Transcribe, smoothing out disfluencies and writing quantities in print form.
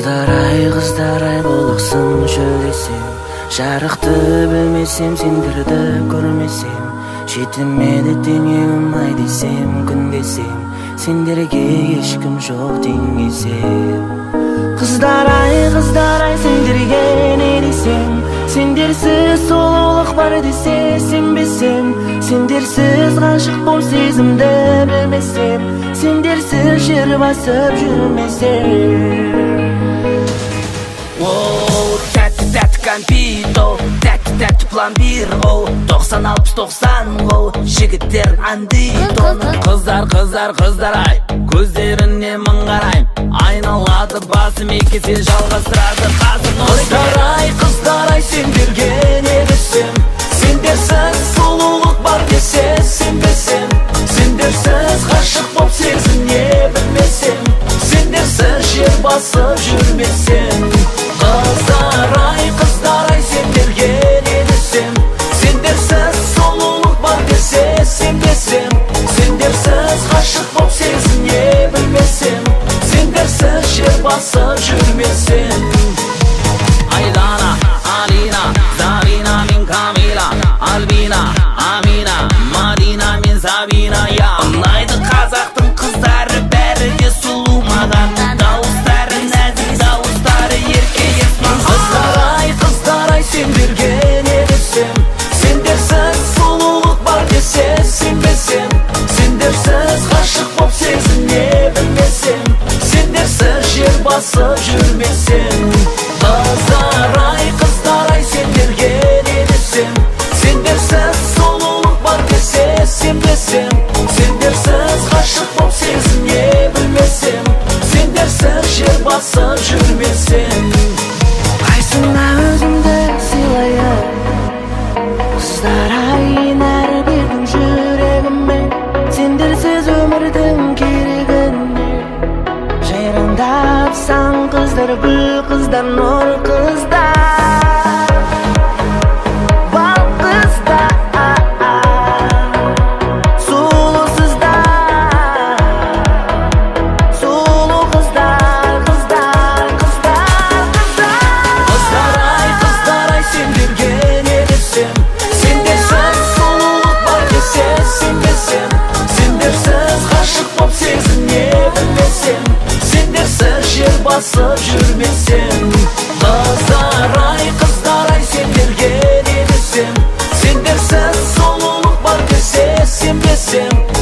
Kızlar ay bolakсың шөлдесем, жарықты білмесем, сендерді көрмесем, жетімеді теңеуім ай десем, күн десем, сендерге ешкім жоқ теңесем. Kızlar ay сендерге не десем, сендерсіз сұлулық бар десе сенбесем, сендерсіз ғашық боп сезімді білмесем, сендерсіз жер басып жүрмесем. Тәтті компито, тәтті пломбир, 90-60-90 жігіттер андитон. Қыздар ай, көздеріне мың қарайм, айналады басым екесе жалғастырады қасым. Қыздар ай, сендерге не десем, сендерсіз сұлулық бар десе сенбесем, сендерсіз ғашық боп сезіне білмесем, сендерсіз жер басып жүрмесем. Қыздар ай, сендерге не десем, сендерсіз сұлулық бар десе сенбесем, сендерсіз ғашық боп сезіне білмесем, сендерсіз жер басып жүрмесем. Айлана, Алина, Зарина мен Камила, Альбина, Амина, Мадина мен Сабина. Ұнайды қазақтың қыздары, бәрі де сұлу маған, дауыстары нәзік, дауыстары ерке есман. Қыздар ай, сендерге не десем, сендерсіз сұлулық бар десе сенбесем, сендерсіз ғашық боп сезіне білмесем, сендерсіз жер басып жүрмесем. Қыздар ай, сендерге не десем, сендерсіз сұлулық бар десе сенбесем, сендерсіз ғашық боп сезіне білмесем, сендерсіз жер басып жүрмесем. Қайсыңа өзімді сыйлайын, қыздар ай, нәр бердің жүрегіме, сендерсіз өмірдің керегіне. Жайраңдапсаң қыздар, бұл қыздар, нұр қыздар, бал қыздар, сұлусыздар, сұлу қыздар, Қыздар ай, сендерге не десем, сендерсіз сұлулық бар десе сенбесем, сендерсіз ғашық боп сезіне білмесем, сендерсіз жер басып жүрмесем. Қыздар ай, сендерге не десем, сендерсіз сұлулық бар десе сенбесем,